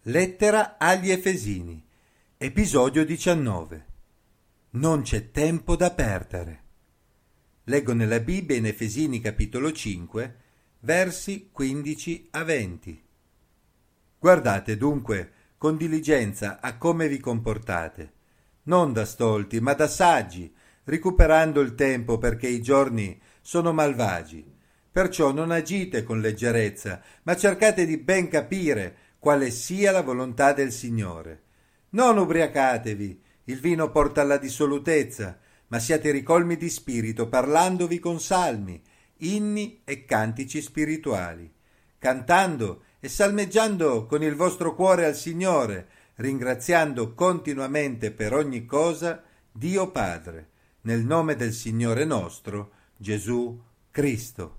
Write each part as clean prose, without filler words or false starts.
Lettera agli Efesini, episodio 19. Non c'è tempo da perdere. Leggo nella Bibbia in Efesini capitolo 5, versi 15 a 20. Guardate dunque con diligenza a come vi comportate, non da stolti ma da saggi, recuperando il tempo perché i giorni sono malvagi. Perciò non agite con leggerezza, ma cercate di ben capire quale sia la volontà del Signore. Non ubriacatevi, il vino porta alla dissolutezza, ma siate ricolmi di spirito, parlandovi con salmi, inni e cantici spirituali, cantando e salmeggiando con il vostro cuore al Signore, ringraziando continuamente per ogni cosa Dio Padre, nel nome del Signore nostro, Gesù Cristo.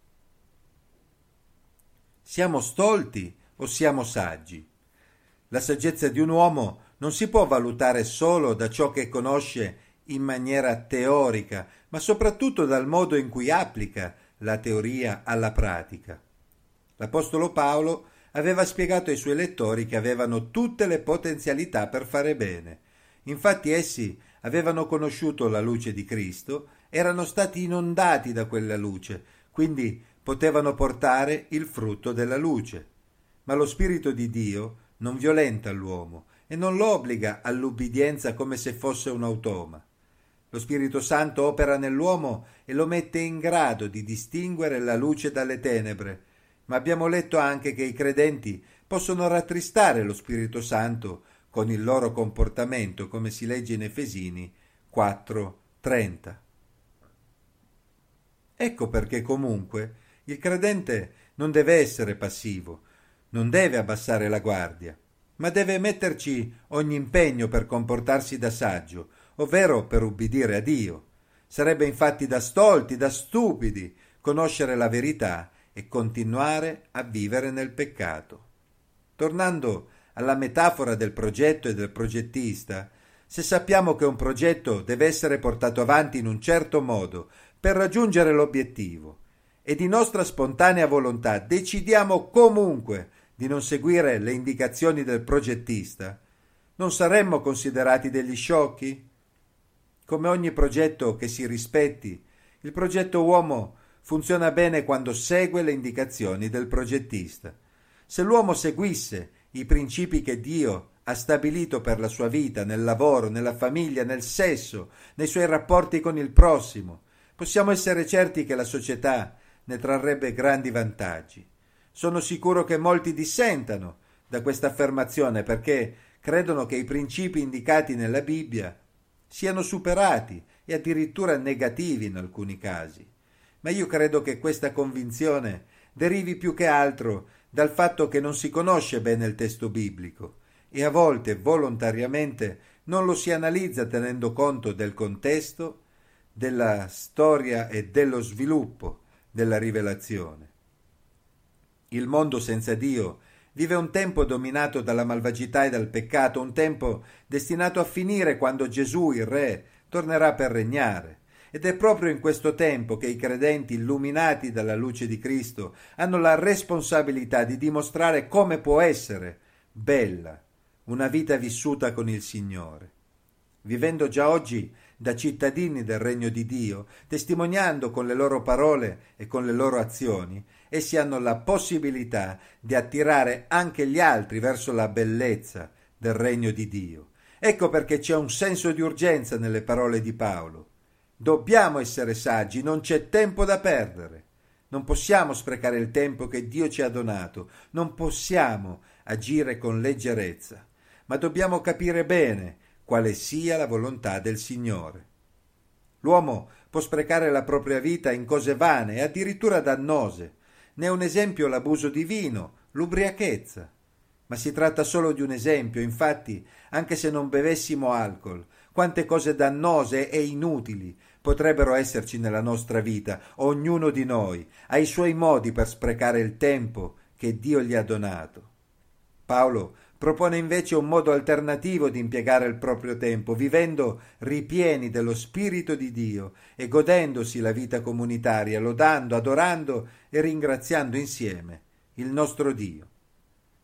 Siamo stolti o siamo saggi? La saggezza di un uomo non si può valutare solo da ciò che conosce in maniera teorica, ma soprattutto dal modo in cui applica la teoria alla pratica. L'Apostolo Paolo aveva spiegato ai suoi lettori che avevano tutte le potenzialità per fare bene. Infatti essi avevano conosciuto la luce di Cristo, erano stati inondati da quella luce, quindi potevano portare il frutto della luce. Ma lo Spirito di Dio non violenta l'uomo e non lo obbliga all'ubbidienza come se fosse un automa. Lo Spirito Santo opera nell'uomo e lo mette in grado di distinguere la luce dalle tenebre, ma abbiamo letto anche che i credenti possono rattristare lo Spirito Santo con il loro comportamento, come si legge in Efesini 4:30. Ecco perché comunque il credente non deve essere passivo, non deve abbassare la guardia, ma deve metterci ogni impegno per comportarsi da saggio, ovvero per ubbidire a Dio. Sarebbe infatti da stolti, da stupidi, conoscere la verità e continuare a vivere nel peccato. Tornando alla metafora del progetto e del progettista, se sappiamo che un progetto deve essere portato avanti in un certo modo per raggiungere l'obiettivo, e di nostra spontanea volontà decidiamo comunque di non seguire le indicazioni del progettista, non saremmo considerati degli sciocchi? Come ogni progetto che si rispetti, il progetto uomo funziona bene quando segue le indicazioni del progettista. Se l'uomo seguisse i principi che Dio ha stabilito per la sua vita, nel lavoro, nella famiglia, nel sesso, nei suoi rapporti con il prossimo, possiamo essere certi che la società ne trarrebbe grandi vantaggi. Sono sicuro che molti dissentano da questa affermazione perché credono che i principi indicati nella Bibbia siano superati e addirittura negativi in alcuni casi. Ma io credo che questa convinzione derivi più che altro dal fatto che non si conosce bene il testo biblico e a volte volontariamente non lo si analizza tenendo conto del contesto, della storia e dello sviluppo della rivelazione. Il mondo senza Dio vive un tempo dominato dalla malvagità e dal peccato, un tempo destinato a finire quando Gesù, il Re, tornerà per regnare. Ed è proprio in questo tempo che i credenti illuminati dalla luce di Cristo hanno la responsabilità di dimostrare come può essere bella una vita vissuta con il Signore. Vivendo già oggi da cittadini del regno di Dio, testimoniando con le loro parole e con le loro azioni, essi hanno la possibilità di attirare anche gli altri verso la bellezza del regno di Dio. Ecco perché c'è un senso di urgenza nelle parole di Paolo. Dobbiamo essere saggi, non c'è tempo da perdere. Non possiamo sprecare il tempo che Dio ci ha donato, non possiamo agire con leggerezza, ma dobbiamo capire bene quale sia la volontà del Signore. L'uomo può sprecare la propria vita in cose vane e addirittura dannose. Ne è un esempio l'abuso di vino, l'ubriachezza. Ma si tratta solo di un esempio, infatti, anche se non bevessimo alcol, quante cose dannose e inutili potrebbero esserci nella nostra vita. Ognuno di noi ha i suoi modi per sprecare il tempo che Dio gli ha donato. Paolo propone invece un modo alternativo di impiegare il proprio tempo, vivendo ripieni dello Spirito di Dio e godendosi la vita comunitaria, lodando, adorando e ringraziando insieme il nostro Dio.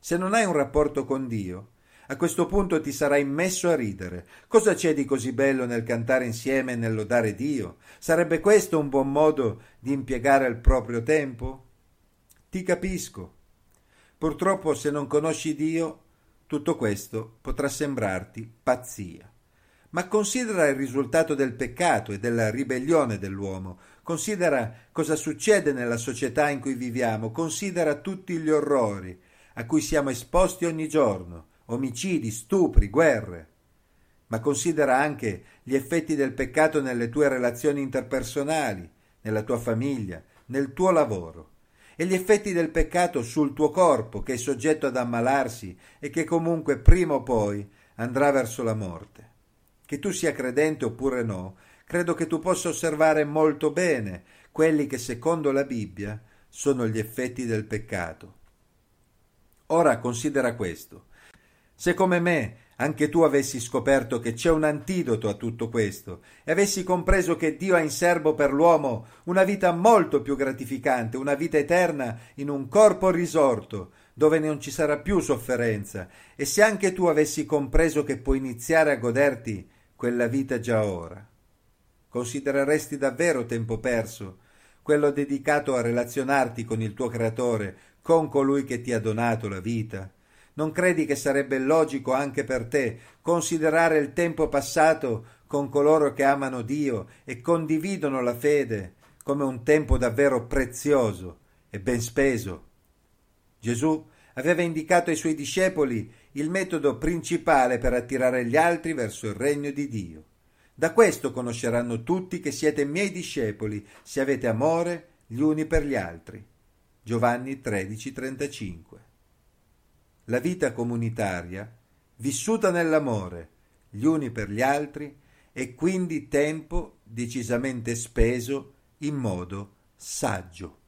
Se non hai un rapporto con Dio, a questo punto ti sarai messo a ridere. Cosa c'è di così bello nel cantare insieme e nel lodare Dio? Sarebbe questo un buon modo di impiegare il proprio tempo? Ti capisco. Purtroppo, se non conosci Dio, tutto questo potrà sembrarti pazzia. Ma considera il risultato del peccato e della ribellione dell'uomo. Considera cosa succede nella società in cui viviamo. Considera tutti gli orrori a cui siamo esposti ogni giorno. Omicidi, stupri, guerre. Ma considera anche gli effetti del peccato nelle tue relazioni interpersonali, nella tua famiglia, nel tuo lavoro, e gli effetti del peccato sul tuo corpo, che è soggetto ad ammalarsi e che comunque prima o poi andrà verso la morte. Che tu sia credente oppure no, credo che tu possa osservare molto bene quelli che secondo la Bibbia sono gli effetti del peccato. Ora considera questo. Se come me anche tu avessi scoperto che c'è un antidoto a tutto questo e avessi compreso che Dio ha in serbo per l'uomo una vita molto più gratificante, una vita eterna in un corpo risorto, dove non ci sarà più sofferenza, e se anche tu avessi compreso che puoi iniziare a goderti quella vita già ora, considereresti davvero tempo perso quello dedicato a relazionarti con il tuo Creatore, con colui che ti ha donato la vita? Non credi che sarebbe logico anche per te considerare il tempo passato con coloro che amano Dio e condividono la fede come un tempo davvero prezioso e ben speso? Gesù aveva indicato ai suoi discepoli il metodo principale per attirare gli altri verso il regno di Dio. Da questo conosceranno tutti che siete miei discepoli, se avete amore gli uni per gli altri. Giovanni 13:35. La vita comunitaria, vissuta nell'amore gli uni per gli altri, è quindi tempo decisamente speso in modo saggio.